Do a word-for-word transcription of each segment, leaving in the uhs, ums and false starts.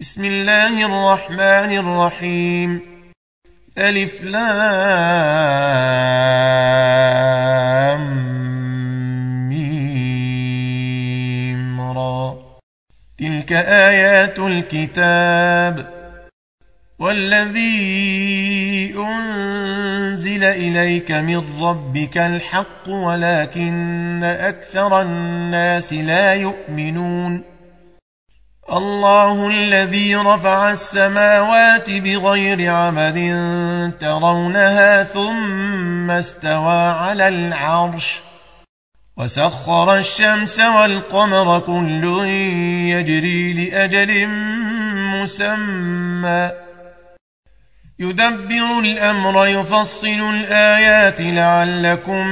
بسم الله الرحمن الرحيم. ألف لام ميم را. تلك آيات الكتاب والذي أنزل إليك من ربك الحق ولكن أكثر الناس لا يؤمنون. الله الذي رفع السماوات بغير عمد ترونها ثم استوى على العرش وسخر الشمس والقمر كل يجري لأجل مسمى يدبر الأمر يفصل الآيات لعلكم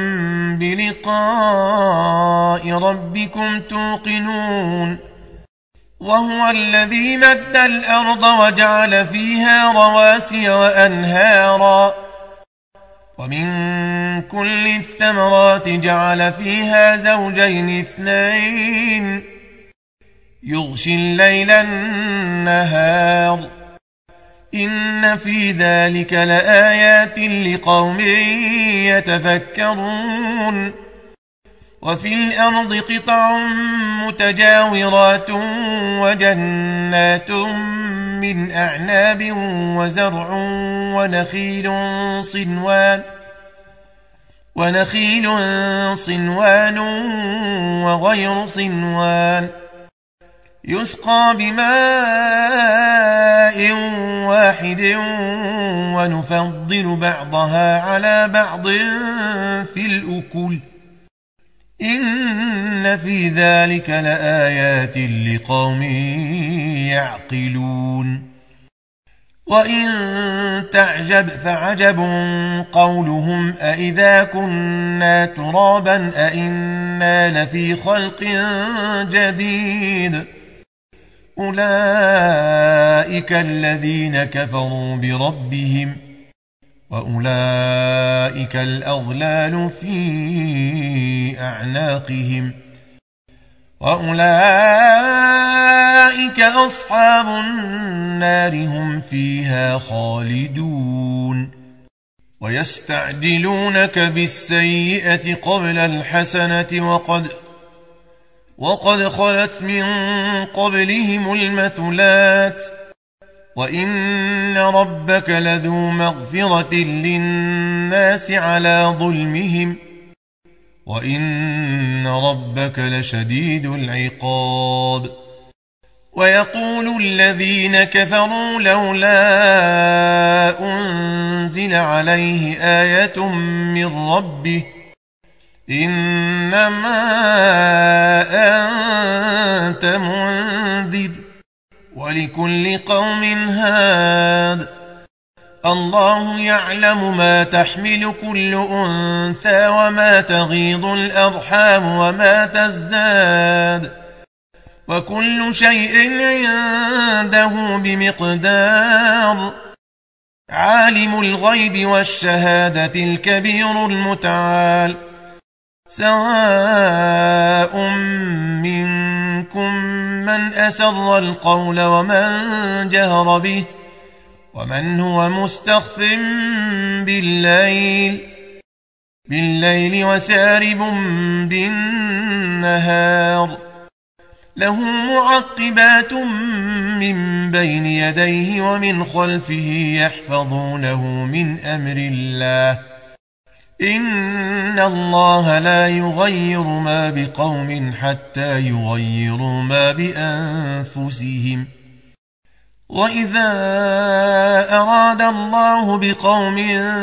بلقاء ربكم توقنون. وهو الذي مد الأرض وجعل فيها رواسي وأنهارا ومن كل الثمرات جعل فيها زوجين اثنين يغشي الليل النهار إن في ذلك لآيات لقوم يتفكرون. وفي الأرض قطع متجاورات وجنات من أعناب وزرع ونخيل صنوان ونخيل صنوان وغير صنوان يسقى بماء واحد ونفضل بعضها على بعض في الأكل إن في ذلك لآيات لقوم يعقلون. وإن تعجب فعجب قولهم أإذا كنا ترابا أإنا لفي خلق جديد أولئك الذين كفروا بربهم وأولئك الأغلال في أعناقهم وأولئك أصحاب النار هم فيها خالدون. ويستعجلونك بالسيئة قبل الحسنة وقد وقد خلت من قبلهم المثلات وإن ربك لذو مغفرة للناس على ظلمهم وإن ربك لشديد العقاب. ويقول الذين كفروا لولا أنزل عليه آية من ربه إنما أنت منذر ولكل قوم هاد الله يعلم ما تحمل كل أنثى وما تغيض الأرحام وما تزداد وكل شيء عنده بمقدار. عالم الغيب والشهادة الكبير المتعال سواء منكم من أسر القول ومن جهر به ومن هو مستخف بالليل بالليل وسارب بالنهار له معقبات من بين يديه ومن خلفه يحفظونه من أمر الله إن الله لا يغير ما بقوم حتى يغيروا ما بأنفسهم. وإذا أراد الله بقوم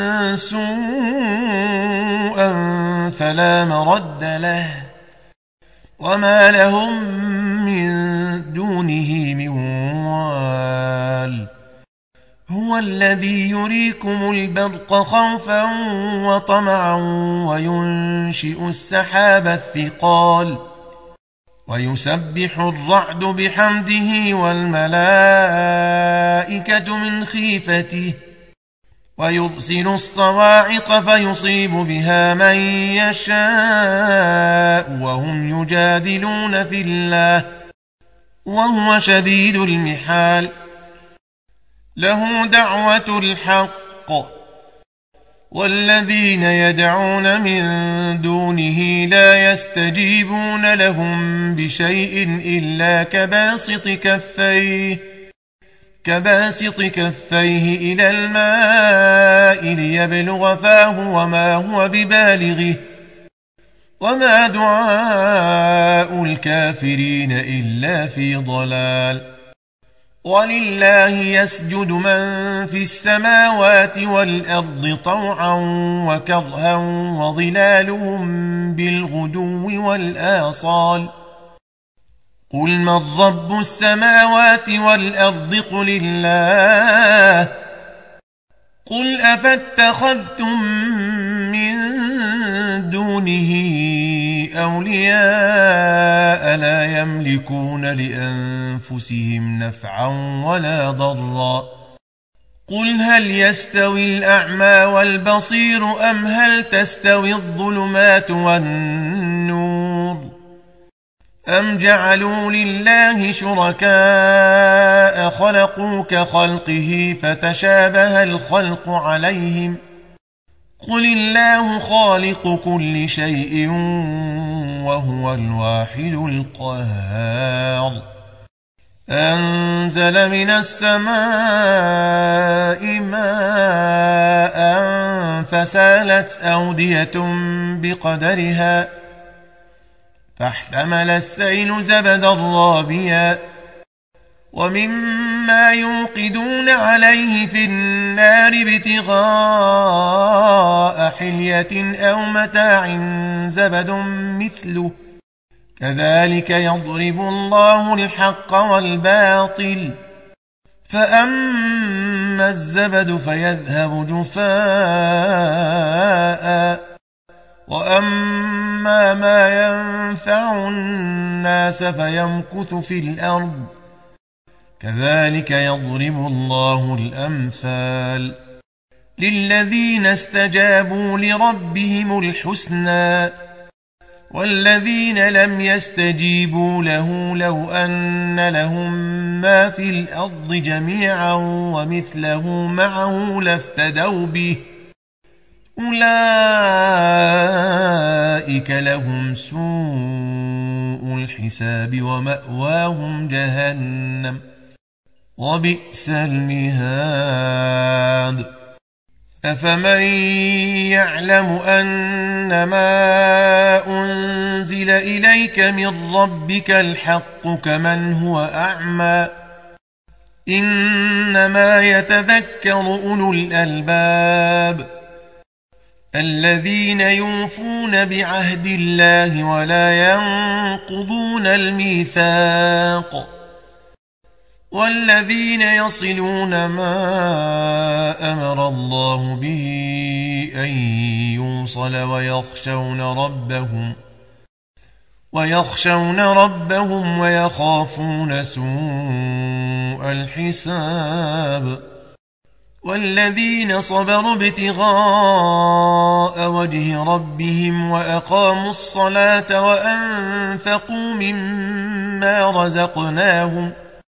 سوءا فلا مرد له وما لهم من دونه من وال. هو الذي يريكم البرق خوفا وطمعا وينشئ السحاب الثقال ويسبح الرعد بحمده والملائكة من خيفته ويرسل الصواعق فيصيب بها من يشاء وهم يجادلون في الله وهو شديد المحال له دعوة الحق والذين يدعون من دونه لا يستجيبون لهم بشيء إلا كباسط كفيه كباسط كفيه إلى الماء ليبلغ فاه وما هو ببالغه وما دعاء الكافرين إلا في ضلال ولله يسجد من في السماوات والأرض طوعا وكرها وظلالهم بالغدو والآصال قل من رب السماوات والأرض قل الله قل أفاتخذتم من دونه أولياء لا يملكون لأنفسهم نفعا ولا ضرا قل هل يستوي الأعمى والبصير أم هل تستوي الظلمات والنور أم جعلوا لله شركاء خلقوا كخلقه فتشابه الخلق عليهم قل الله خالق كل شيء وهو الواحد القهار أنزل من السماء ماء فسالت أودية بقدرها فاحتمل السيل زبدا رابيا ومما يوقدون عليه في النار ابتغاء حلية أو متاع زبد مثله كذلك يضرب الله الحق والباطل فأما الزبد فيذهب جفاء وأما ما ينفع الناس فيمكث في الأرض كذلك يضرب الله الأمثال للذين استجابوا لربهم الحسنى والذين لم يستجيبوا له لو أن لهم ما في الأرض جميعا ومثله معه لافتدوا به أولئك لهم سوء الحساب ومأواهم جهنم وبئس المهاد أفمن يعلم أنما أنزل إليك من ربك الحق كمن هو أعمى إنما يتذكر أولو الألباب الذين يوفون بعهد الله ولا ينقضون الميثاق والذين يصلون ما أمر الله به أن يوصل ويخشون ربهم ويخشون ربهم ويخافون سوء الحساب والذين صبروا ابتغاء وجه ربهم وأقاموا الصلاة وأنفقوا مما رزقناهم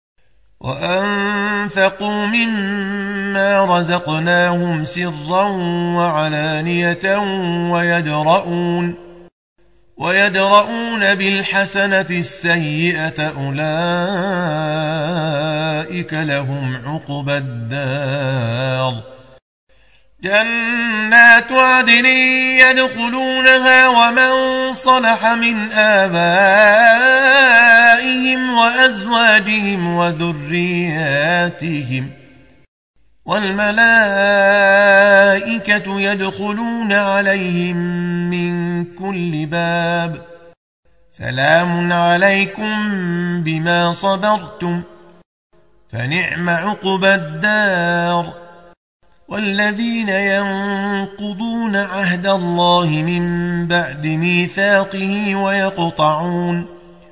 وأنفقوا مما رزقناهم سرا وعلانية ويدرؤون ويدرؤون بالحسنة السيئة أولئك لهم عقبى الدار جنات عدن يدخلونها ومن صلح من آبائهم وأزواجهم وذرياتهم والملائكة يدخلون عليهم من كل باب سلام عليكم بما صبرتم فنعم عقبى الدار والذين ينقضون عهد الله من بعد ميثاقه ويقطعون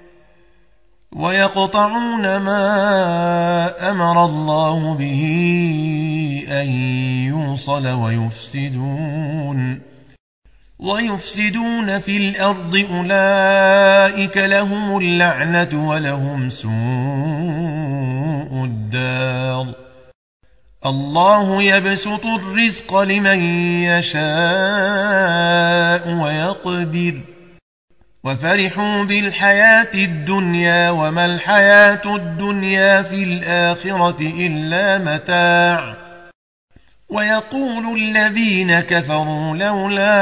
ويقطعون ما أمر الله به أن يوصل ويفسدون ويفسدون في الأرض أولئك لهم اللعنة ولهم سوء الدار. الله يبسط الرزق لمن يشاء ويقدر وفرحوا بالحياة الدنيا وما الحياة الدنيا في الآخرة إلا متاع. ويقول الذين كفروا لولا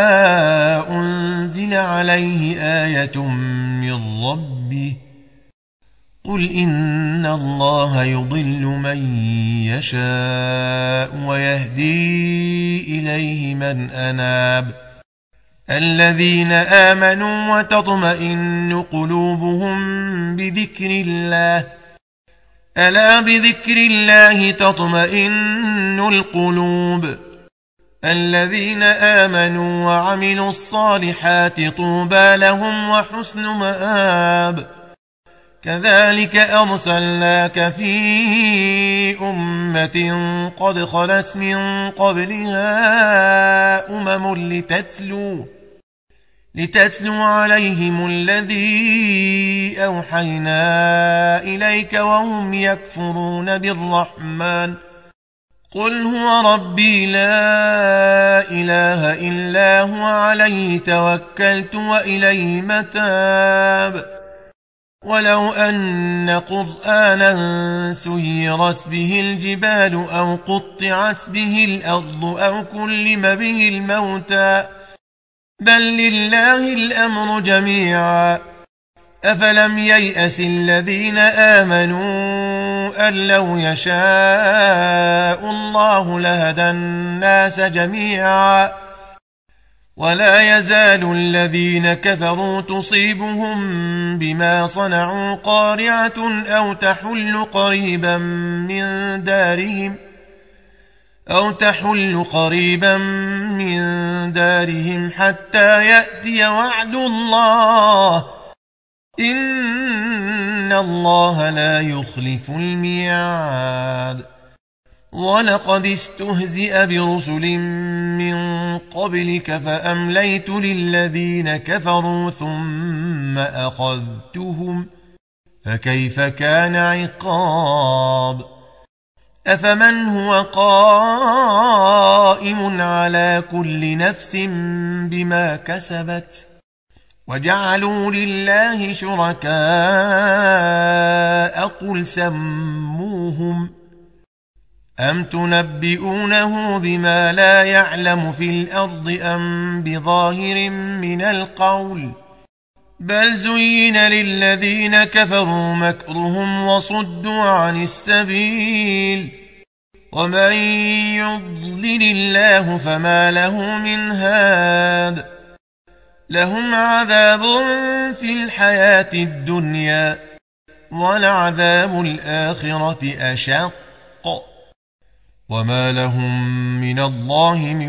أنزل عليه آية من ربه قل إن الله يضل من يشاء ويهدي إليه من أناب. الذين آمنوا وتطمئن قلوبهم بذكر الله ألا بذكر الله تطمئن القلوب. الذين آمنوا وعملوا الصالحات طوبى لهم وحسن مآب. كذلك أرسلناك في أمة قد خلت من قبلها أمم لتتلو لتتلو عليهم الذي أوحينا إليك وهم يكفرون بالرحمن قل هو ربي لا إله إلا هو عليه توكلت وإليه متاب. ولو أن قرآنا سيرت به الجبال أو قطعت به الأرض أو كلم به الموتى بل لله الأمر جميعا. أفلم ييأس الذين آمنوا أن لو يشاء الله لهدى الناس جميعا. ولا يزال الذين كفروا تصيبهم بما صنعوا قارعة أو تحل قريبا من دارهم أو تحل قريبا من دارهم حتى يأتي وعد الله إن الله لا يخلف الميعاد. ولقد استهزئ برسل من قبلك فأمليت للذين كفروا ثم أخذتهم فكيف كان عقاب. أفمن هو قائم على كل نفس بما كسبت وجعلوا لله شركاء قل سموهم أم تنبئونه بما لا يعلم في الأرض أم بظاهر من القول بل زين للذين كفروا مكرهم وصدوا عن السبيل ومن يضلل الله فما له من هاد. لهم عذاب في الحياة الدنيا ولعذاب الآخرة أشق وما لهم من الله من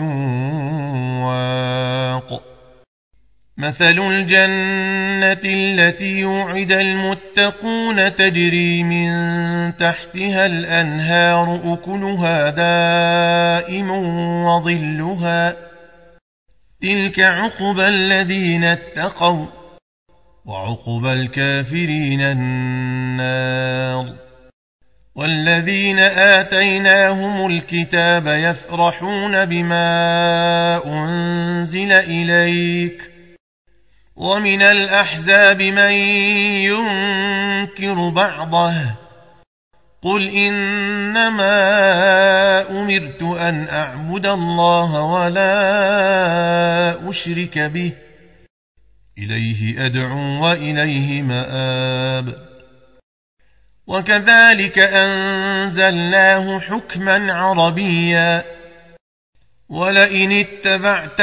واق. مثل الجنة التي يوعد المتقون تجري من تحتها الأنهار أكلها دائم وظلها تلك عقبى الذين اتقوا وعقبى الكافرين النار. والذين آتيناهم الكتاب يفرحون بما أنزل إليك ومن الأحزاب من ينكر بعضه قل إنما أمرت أن أعبد الله ولا أشرك به إليه أدعو وإليه مآب. وكذلك أنزلناه حكما عربيا ولئن اتبعت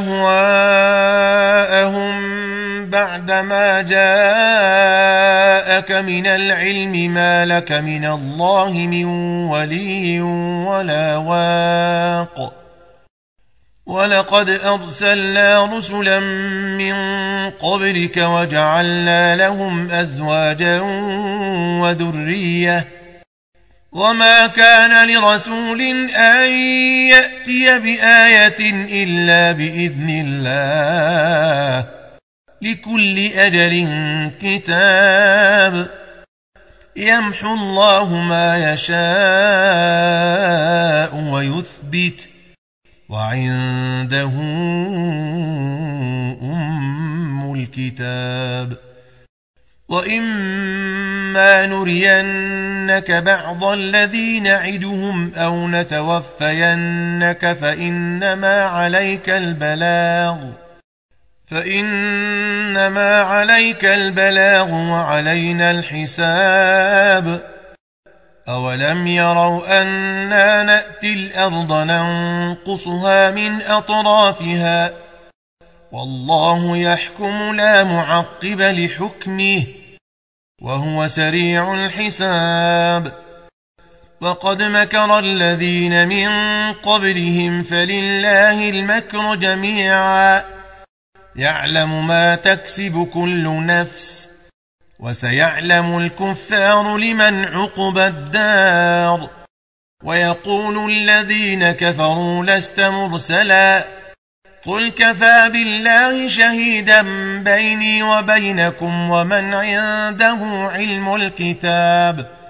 أهواءهم بعدما جاءك من العلم ما لك من الله من ولي ولا واق. ولقد أرسلنا رسلا من قبلك وجعلنا لهم أزواجا وذرية وما كان لرسول أن يأتي بآية إلا بإذن الله لكل أجل كتاب يمحو الله ما يشاء ويثبت وعنده أم الكتاب وإما نرينك بعض الذي نعدهم أو نتوفينك فإنما عليك البلاغ فإنما عليك البلاغ وعلينا الحساب أولم يروا أنا نأتي الأرض ننقصها من أطرافها والله يحكم لا معقب لحكمه وهو سريع الحساب وقد مكر الذين من قبلهم فلله المكر جميعا يعلم ما تكسب كل نفس وسيعلم الكفار لمن عقبى الدار ويقول الذين كفروا لست مرسلا قل كفى بالله شهيدا بيني وبينكم ومن عنده علم الكتاب